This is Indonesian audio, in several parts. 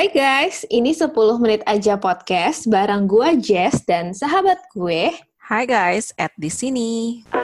Hai guys, ini 10 menit aja podcast bareng gue Jess dan sahabat gue. Hai guys, Ed di sini.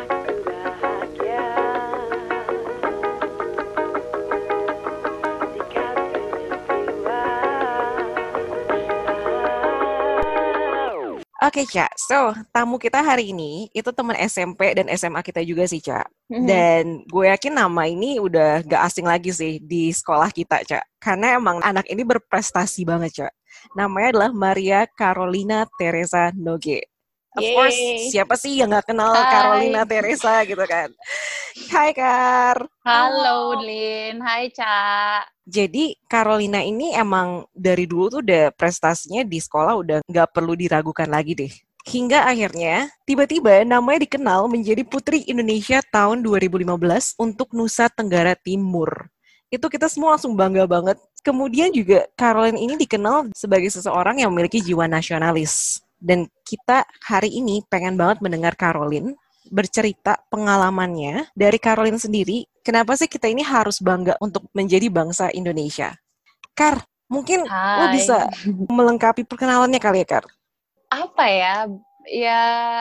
Oke, Cak. So, tamu kita hari ini itu teman SMP dan SMA kita juga sih, Cak. Dan gue yakin nama ini udah gak asing lagi sih di sekolah kita, Cak. Karena emang anak ini berprestasi banget, Cak. Namanya adalah Maria Carolina Teresa Nogue. Of course, siapa sih yang gak kenal Carolina Teresa gitu kan? Hai, Kar. Halo, Lin. Hai, Ca. Jadi Carolina ini emang dari dulu tuh udah prestasinya di sekolah udah nggak perlu diragukan lagi deh. Hingga akhirnya tiba-tiba namanya dikenal menjadi Putri Indonesia tahun 2015 untuk Nusa Tenggara Timur. Itu kita semua langsung bangga banget. Kemudian juga Caroline ini dikenal sebagai seseorang yang memiliki jiwa nasionalis. Dan kita hari ini pengen banget mendengar Caroline bercerita pengalamannya dari Caroline sendiri. Kenapa sih kita ini harus bangga untuk menjadi bangsa Indonesia? Kar, mungkin lo bisa melengkapi perkenalannya kali ya, Kar? Apa ya? Ya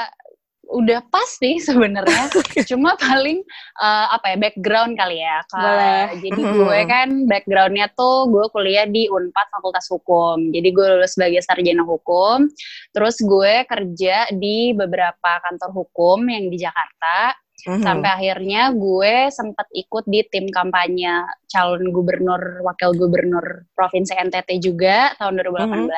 udah pasti sebenarnya. Cuma paling background kali ya. Jadi gue kan backgroundnya tuh gue kuliah di Unpad Fakultas Hukum. Jadi gue lulus sebagai sarjana hukum. Terus gue kerja di beberapa kantor hukum yang di Jakarta. Sampai akhirnya gue sempat ikut di tim kampanye calon gubernur, wakil gubernur Provinsi NTT juga tahun 2018.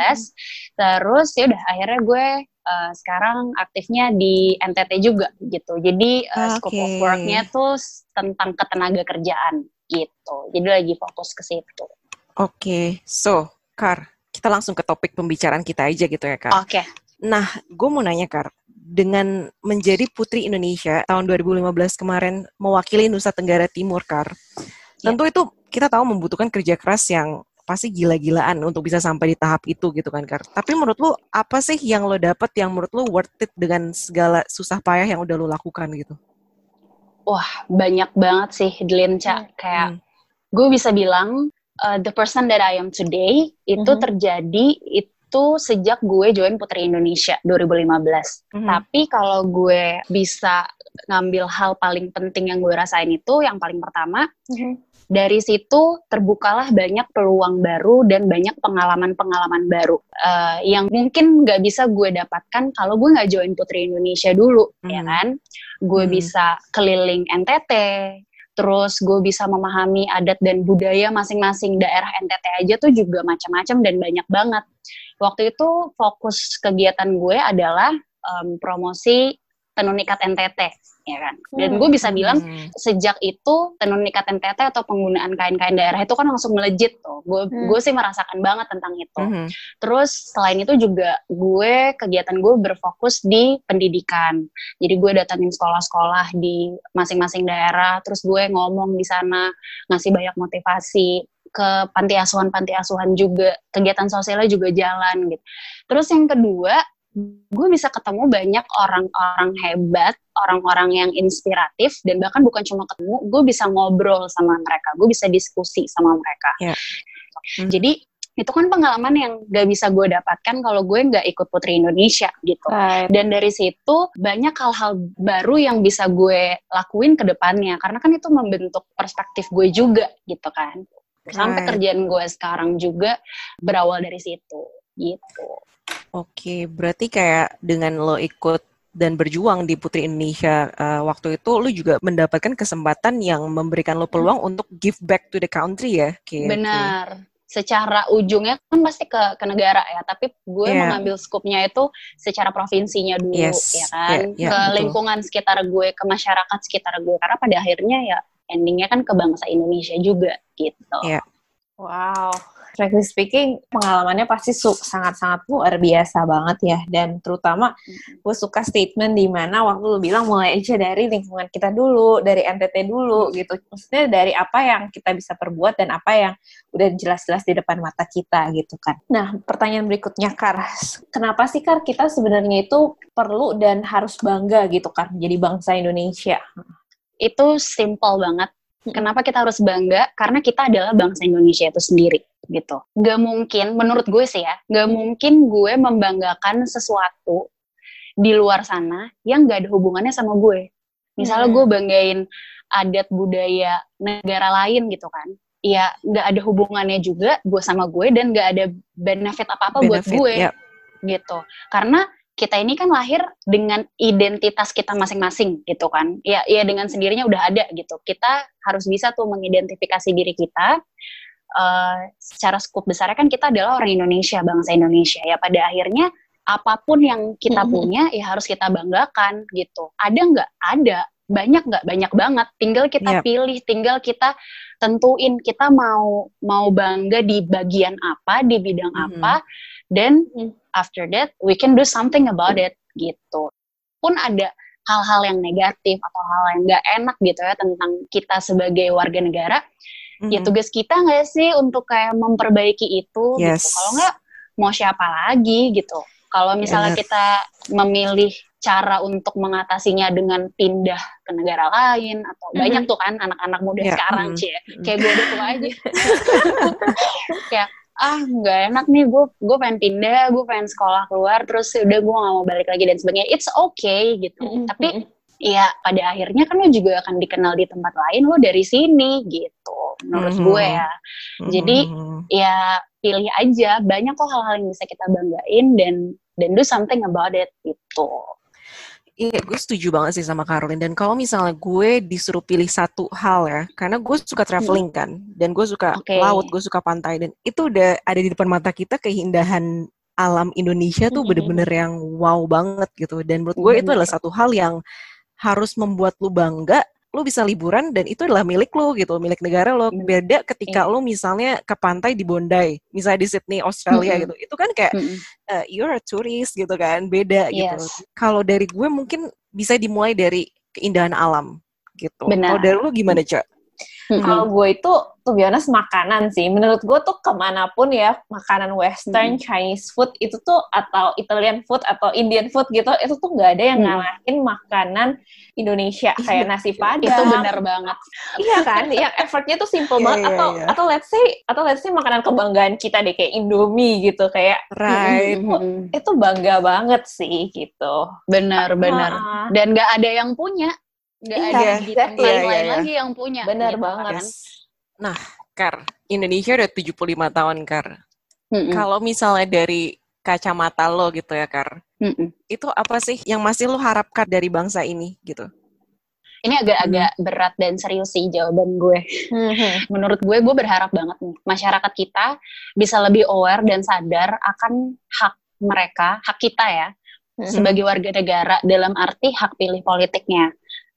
Terus ya udah akhirnya gue sekarang aktifnya di NTT juga gitu. Jadi scope of work-nya tuh tentang ketenaga kerjaan gitu. Jadi lagi fokus ke situ. Oke. So, Kar, kita langsung ke topik pembicaraan kita aja gitu ya, Kar. Oke. Nah, gue mau nanya, Kar. Dengan menjadi Putri Indonesia tahun 2015 kemarin mewakili Nusa Tenggara Timur, Kar. Tentu itu kita tahu membutuhkan kerja keras yang pasti gila-gilaan untuk bisa sampai di tahap itu gitu kan, Kar. Tapi menurut lu apa sih yang lo dapet yang menurut lu worth it dengan segala susah payah yang udah lo lakukan gitu? Wah, banyak banget sih, Delin, Ca. Kayak gue bisa bilang the person that I am today itu terjadi itu sejak gue join Putri Indonesia 2015. Tapi kalau gue bisa ngambil hal paling penting yang gue rasain itu, yang paling pertama, dari situ terbukalah banyak peluang baru dan banyak pengalaman-pengalaman baru yang mungkin nggak bisa gue dapatkan kalau gue nggak join Putri Indonesia dulu, ya kan? Gue bisa keliling NTT, terus gue bisa memahami adat dan budaya masing-masing daerah NTT aja tuh juga macam-macam dan banyak banget. Waktu itu fokus kegiatan gue adalah promosi tenun ikat NTT, ya kan. Dan gue bisa bilang sejak itu tenun ikat NTT atau penggunaan kain-kain daerah itu kan langsung melejit tuh. Gue sih merasakan banget tentang itu. Terus selain itu juga kegiatan gue berfokus di pendidikan. Jadi gue datangin sekolah-sekolah di masing-masing daerah, terus gue ngomong di sana, ngasih banyak motivasi ke panti asuhan juga, kegiatan sosialnya juga jalan gitu. Terus yang kedua, gue bisa ketemu banyak orang-orang hebat, orang-orang yang inspiratif, dan bahkan bukan cuma ketemu, gue bisa ngobrol sama mereka, gue bisa diskusi sama mereka. Jadi itu kan pengalaman yang gak bisa gue dapatkan kalau gue gak ikut Putri Indonesia gitu. Dan dari situ banyak hal-hal baru yang bisa gue lakuin ke depannya, karena kan itu membentuk perspektif gue juga gitu kan. Sampai kerjaan gue sekarang juga berawal dari situ gitu. Oke, berarti kayak dengan lo ikut dan berjuang di Putri Indonesia waktu itu, lo juga mendapatkan kesempatan yang memberikan lo peluang untuk give back to the country ya? Benar. Secara ujungnya kan pasti ke negara ya, tapi gue mengambil skupnya itu secara provinsinya dulu, ya kan? Ke lingkungan sekitar gue, ke masyarakat sekitar gue, karena pada akhirnya ya endingnya kan ke bangsa Indonesia juga gitu. Wow, frankly speaking, pengalamannya pasti sangat-sangat luar biasa banget ya. Dan terutama gue suka statement di mana waktu lu bilang mulai aja dari lingkungan kita dulu, dari NTT dulu gitu. Maksudnya dari apa yang kita bisa perbuat dan apa yang udah jelas-jelas di depan mata kita gitu kan. Nah, pertanyaan berikutnya, Kar. Kenapa sih, Kar, kita sebenarnya itu perlu dan harus bangga gitu kan jadi bangsa Indonesia? Itu simple banget. Kenapa kita harus bangga? Karena kita adalah bangsa Indonesia itu sendiri. gitu. Gak mungkin, menurut gue sih ya, gak mungkin gue membanggakan sesuatu di luar sana yang gak ada hubungannya sama gue. Misalnya gue banggain adat budaya negara lain gitu kan, ya gak ada hubungannya juga gue sama gue dan gak ada benefit apa-apa buat gue, gitu. Karena kita ini kan lahir dengan identitas kita masing-masing gitu kan. Ya dengan sendirinya udah ada gitu. Kita harus bisa tuh mengidentifikasi diri kita. Secara skup besarnya kan kita adalah orang Indonesia, bangsa Indonesia. Ya pada akhirnya apapun yang kita punya ya harus kita banggakan gitu. Ada nggak? Ada. Banyak nggak? Banyak banget. Tinggal kita pilih, tinggal kita tentuin kita mau bangga di bagian apa, di bidang apa. Dan after that, we can do something about it, gitu. Pun ada hal-hal yang negatif atau hal yang nggak enak gitu ya tentang kita sebagai warga negara, ya tugas kita nggak sih untuk kayak memperbaiki itu, gitu. Kalau nggak, mau siapa lagi, gitu. Kalau misalnya kita memilih cara untuk mengatasinya dengan pindah ke negara lain, atau banyak tuh kan anak-anak muda sekarang, kayak gue udah tua aja. Kayak, nggak enak nih, gue pengen pindah, gue pengen sekolah keluar, terus udah gue nggak mau balik lagi dan sebagainya. It's okay gitu. Tapi ya pada akhirnya kan lo juga akan dikenal di tempat lain, lo dari sini gitu. Menurut gue ya. Jadi ya pilih aja, banyak kok hal-hal yang bisa kita banggain dan do something about it gitu. Iya, gue setuju banget sih sama Caroline. Dan kalau misalnya gue disuruh pilih satu hal ya, karena gue suka traveling kan, dan gue suka laut, gue suka pantai, dan itu udah ada di depan mata kita keindahan alam Indonesia tuh bener-bener yang wow banget gitu. Dan menurut gue itu adalah satu hal yang harus membuat lu bangga. Lu bisa liburan dan itu adalah milik lu gitu, milik negara lo. Beda ketika lu misalnya ke pantai di Bondi, misalnya di Sydney, Australia gitu. Itu kan kayak you're a tourist gitu kan, beda gitu. Kalau dari gue mungkin bisa dimulai dari keindahan alam gitu. Kalau dari lu gimana, Cak? Kalau gue itu, to be honest, makanan sih. Menurut gue tuh kemanapun ya, makanan western, Chinese food itu tuh, atau Italian food, atau Indian food gitu, itu tuh gak ada yang ngalahin makanan Indonesia. Kayak nasi padang. Itu benar banget. Iya kan? Yang effortnya tuh simple banget. Atau let's say makanan kebanggaan kita deh, kayak Indomie gitu. Kayak, itu bangga banget sih gitu. Benar. Dan gak ada yang punya. Gak ada di tempat lain lagi yang punya. Benar gitu banget. Kan? Nah, Kar, Indonesia udah 75 tahun, Kar. Kalau misalnya dari kacamata lo gitu ya, Kar, itu apa sih yang masih lo harapkan dari bangsa ini gitu? Ini agak-agak berat dan serius sih jawaban gue. Menurut gue berharap banget nih masyarakat kita bisa lebih aware dan sadar akan hak mereka, hak kita ya, sebagai warga negara, dalam arti hak pilih politiknya.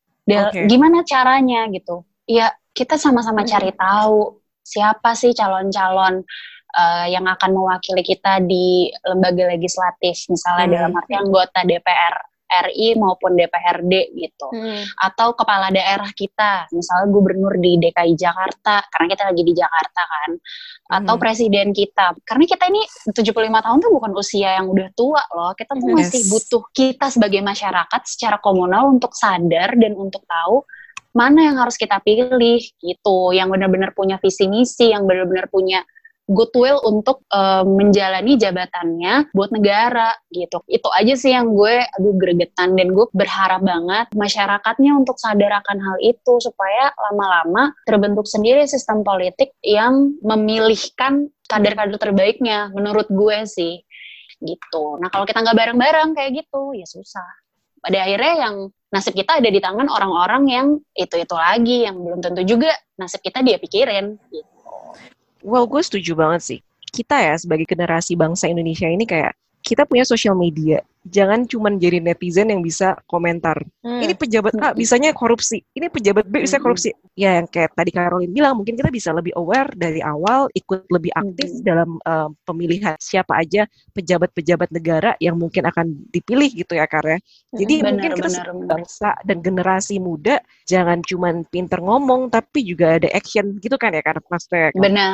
Gimana caranya gitu? Ya kita sama-sama cari tahu siapa sih calon-calon yang akan mewakili kita di lembaga legislatif, misalnya dalam arti anggota DPR RI maupun DPRD gitu, atau kepala daerah kita, misalnya gubernur di DKI Jakarta, karena kita lagi di Jakarta kan, atau presiden kita, karena kita ini 75 tahun tuh bukan usia yang udah tua loh, kita tuh masih butuh kita sebagai masyarakat secara komunal untuk sadar dan untuk tahu mana yang harus kita pilih gitu, yang benar-benar punya visi misi, yang benar-benar punya goodwill untuk menjalani jabatannya buat negara gitu. Itu aja sih yang gue gregetan, dan gue berharap banget masyarakatnya untuk sadar akan hal itu supaya lama-lama terbentuk sendiri sistem politik yang memilihkan kader-kader terbaiknya, menurut gue sih gitu. Nah kalau kita nggak bareng-bareng kayak gitu ya susah. Pada akhirnya yang nasib kita ada di tangan orang-orang yang itu-itu lagi, yang belum tentu juga nasib kita dia pikirin gitu. Well, gue setuju banget sih. Kita ya sebagai generasi bangsa Indonesia ini kayak kita punya sosial media. Jangan cuma jadi netizen yang bisa komentar. Ini pejabat A bisanya korupsi. Ini pejabat B bisa korupsi. Ya yang kayak tadi Caroline bilang, mungkin kita bisa lebih aware dari awal, ikut lebih aktif dalam pemilihan siapa aja pejabat-pejabat negara yang mungkin akan dipilih gitu ya, Kar ya. Jadi mungkin kita sebagai bangsa dan generasi muda jangan cuma pinter ngomong tapi juga ada action gitu kan ya, Kar, maksudnya.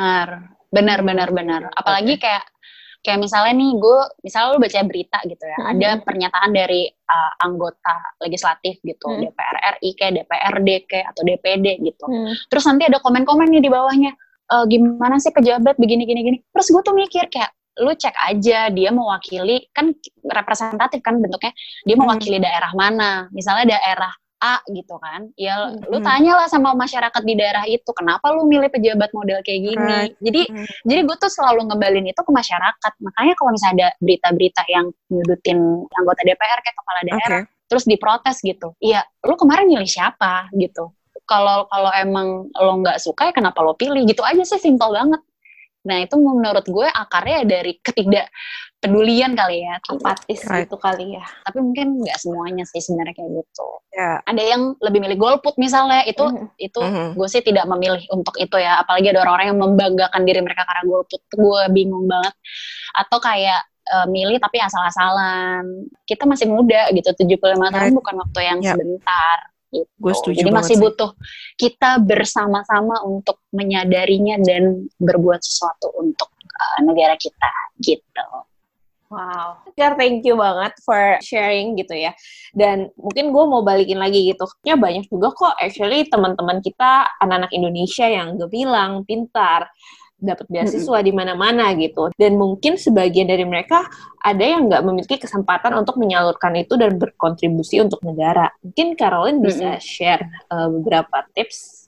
Benar. Apalagi kayak misalnya nih misalnya lu baca berita gitu ya, ada pernyataan dari anggota legislatif gitu, DPR RI kayak DPRD kayak atau DPD gitu. Terus nanti ada komen-komen nih di bawahnya, gimana sih pejabat begini. Terus gue tuh mikir kayak, lu cek aja dia mewakili, kan representatif kan bentuknya, dia mewakili daerah mana, misalnya daerah A gitu kan, ya lu tanyalah sama masyarakat di daerah itu, kenapa lu milih pejabat model kayak gini. Jadi gue tuh selalu ngembalin itu ke masyarakat. Makanya kalau misalnya ada berita-berita yang nyudutin anggota DPR kayak kepala daerah, terus diprotes gitu, iya lu kemarin milih siapa gitu. Kalau emang lo nggak suka ya kenapa lo pilih, gitu aja sih, simpel banget. Nah itu menurut gue akarnya dari ketidakpedulian kali ya, apatis gitu kali ya. Tapi mungkin nggak semuanya sih sebenarnya kayak gitu. Ada yang lebih milih golput misalnya, itu gue sih tidak memilih untuk itu ya, apalagi ada orang-orang yang membanggakan diri mereka karena golput, gue bingung banget. Atau kayak milih tapi asal-asalan, kita masih muda gitu, 75 tahun bukan waktu yang sebentar. Gitu. Gue setuju jadi masih sih. butuh kita bersama-sama untuk menyadarinya dan berbuat sesuatu untuk negara kita gitu. Wow, thank you banget for sharing gitu ya. Dan mungkin gue mau balikin lagi gitu. Ya banyak juga kok actually teman-teman kita anak-anak Indonesia yang gemilang, pintar, dapat beasiswa di mana-mana gitu. Dan mungkin sebagian dari mereka ada yang nggak memiliki kesempatan untuk menyalurkan itu dan berkontribusi untuk negara. Mungkin Caroline bisa share beberapa tips.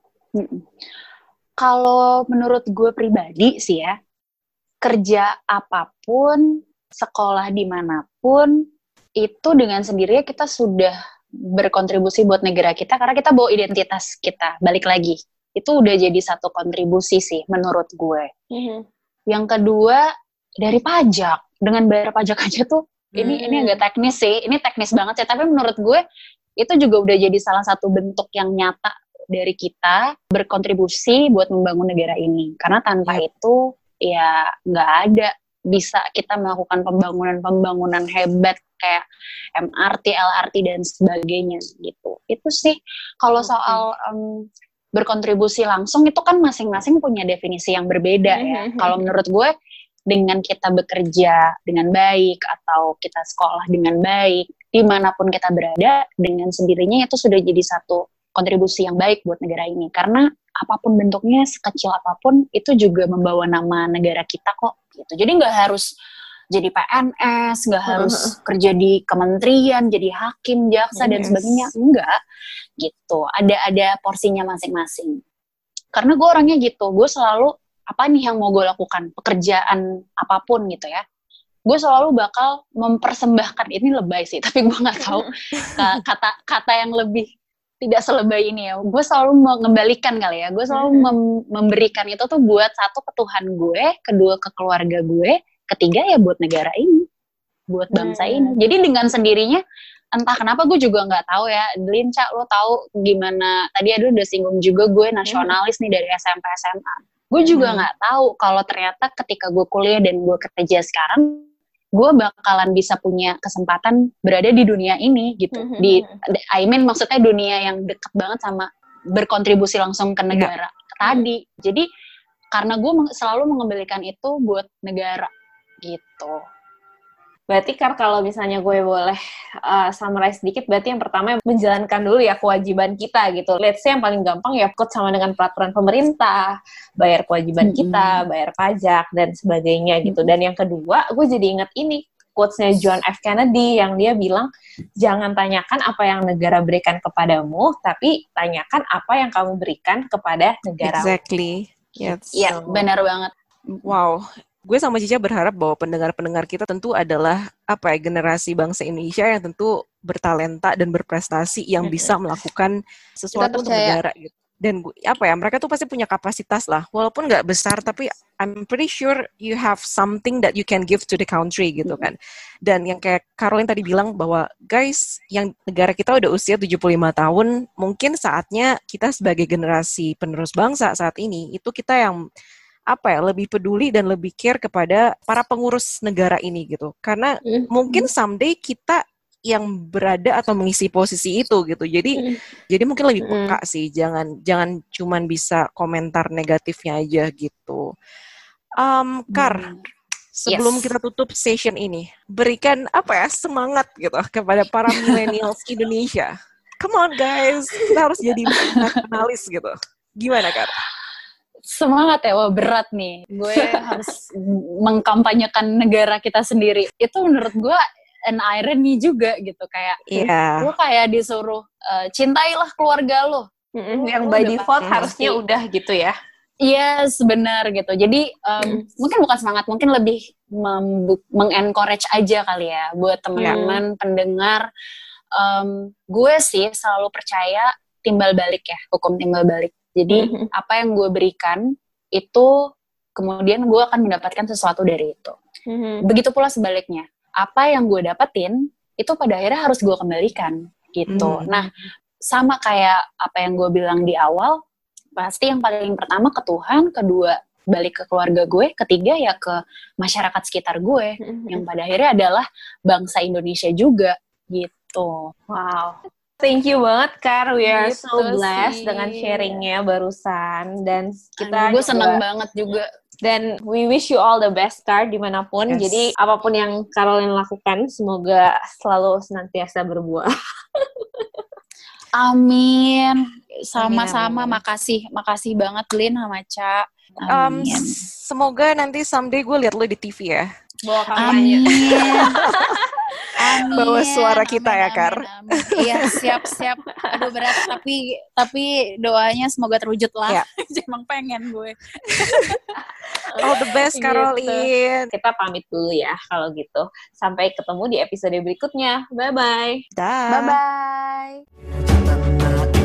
Kalau menurut gue pribadi sih ya, kerja apapun, sekolah dimanapun, itu dengan sendirinya kita sudah berkontribusi buat negara kita, karena kita bawa identitas kita, balik lagi. Itu udah jadi satu kontribusi sih menurut gue. Yang kedua, dari pajak. Dengan bayar pajak aja tuh, ini agak teknis sih, ini teknis banget sih, tapi menurut gue itu juga udah jadi salah satu bentuk yang nyata dari kita berkontribusi buat membangun negara ini. Karena tanpa itu ya nggak ada bisa kita melakukan pembangunan hebat kayak MRT, LRT dan sebagainya gitu. Itu sih kalau soal berkontribusi langsung itu kan masing-masing punya definisi yang berbeda ya. Kalau menurut gue dengan kita bekerja dengan baik atau kita sekolah dengan baik, dimanapun kita berada, dengan sendirinya itu sudah jadi satu kontribusi yang baik buat negara ini. Karena apapun bentuknya, sekecil apapun, itu juga membawa nama negara kita kok. Gitu. Jadi nggak harus jadi PNS, nggak harus kerja di kementerian, jadi hakim, jaksa dan sebagainya, enggak gitu. Ada porsinya masing-masing. Karena gue orangnya gitu, gue selalu apa nih yang mau gue lakukan, pekerjaan apapun gitu ya, gue selalu bakal mempersembahkan, ini lebay sih, tapi gue nggak tahu kata yang lebih tidak selebay ini ya. Gue selalu mengembalikan kali ya, gue selalu memberikan itu tuh buat satu ke Tuhan gue, kedua ke keluarga gue, ketiga ya buat negara ini, buat bangsa ini. Jadi dengan sendirinya, entah kenapa gue juga nggak tahu ya, Delin, Cak, lo tahu gimana, tadi ada udah singgung juga gue nasionalis nih dari SMP SMA. Gue juga nggak tahu kalau ternyata ketika gue kuliah dan gue kerja sekarang, gue bakalan bisa punya kesempatan berada di dunia ini gitu. Maksudnya dunia yang dekat banget sama berkontribusi langsung ke negara tadi. Jadi karena gue selalu mengembalikan itu buat negara gitu. Berarti kalau misalnya gue boleh summarize sedikit, berarti yang pertama menjalankan dulu ya kewajiban kita gitu. Let's say yang paling gampang ya ikut sama dengan peraturan pemerintah, bayar kewajiban kita, bayar pajak dan sebagainya gitu. Dan yang kedua, gue jadi ingat ini quotes-nya John F. Kennedy yang dia bilang, jangan tanyakan apa yang negara berikan kepadamu, tapi tanyakan apa yang kamu berikan kepada negara. Exactly. Yes. Iya, benar banget. Wow. Gue sama Cica berharap bahwa pendengar-pendengar kita tentu adalah generasi bangsa Indonesia yang tentu bertalenta dan berprestasi yang bisa melakukan sesuatu untuk negara gitu. Dan mereka tuh pasti punya kapasitas lah, walaupun nggak besar, tapi I'm pretty sure you have something that you can give to the country gitu kan. Dan yang kayak Caroline tadi bilang bahwa guys, yang negara kita udah usia 75 tahun, mungkin saatnya kita sebagai generasi penerus bangsa saat ini, itu kita yang lebih peduli dan lebih care kepada para pengurus negara ini gitu. Karena mungkin someday kita yang berada atau mengisi posisi itu gitu. Jadi mungkin lebih peka sih. Jangan cuman bisa komentar negatifnya aja gitu. Sebelum kita tutup session ini, berikan semangat gitu kepada para millennials Indonesia. Come on guys, kita harus jadi nasionalis gitu. Gimana Kar? Semangat ya, wah berat nih. Gue harus mengkampanyekan negara kita sendiri. Itu menurut gue an irony juga gitu. Kayak lo kayak disuruh cintailah keluarga lo. Yang by default harusnya udah gitu ya. Yes, benar gitu. Jadi mungkin bukan semangat, mungkin lebih mengencourage aja kali ya buat teman-teman pendengar. Gue sih selalu percaya timbal balik ya, hukum timbal balik. Jadi apa yang gue berikan itu kemudian gue akan mendapatkan sesuatu dari itu. Begitu pula sebaliknya. Apa yang gue dapetin itu pada akhirnya harus gue kembalikan gitu. Nah, sama kayak apa yang gue bilang di awal, pasti yang paling pertama ke Tuhan, kedua balik ke keluarga gue, ketiga ya ke masyarakat sekitar gue, yang pada akhirnya adalah bangsa Indonesia juga gitu. Wow. Thank you banget, Kar. We are so blessed dengan sharingnya barusan. Dan gue senang banget juga. Dan we wish you all the best, Kar, dimanapun. Yes. Jadi, apapun yang Caroline lakukan, semoga selalu senantiasa berbuah. Amin. Sama-sama. Amin. Makasih banget, Lin sama Ca. Semoga nanti someday gue liat lo di TV ya. Bawa kampanye. Amin. Bawa suara kita ya, Kar. Iya, siap. Aduh berat, tapi doanya semoga terwujud lah. Emang pengen gue. All the best, Caroline. Gitu. Kita pamit dulu ya kalau gitu. Sampai ketemu di episode berikutnya. Bye-bye. Dah. Bye-bye.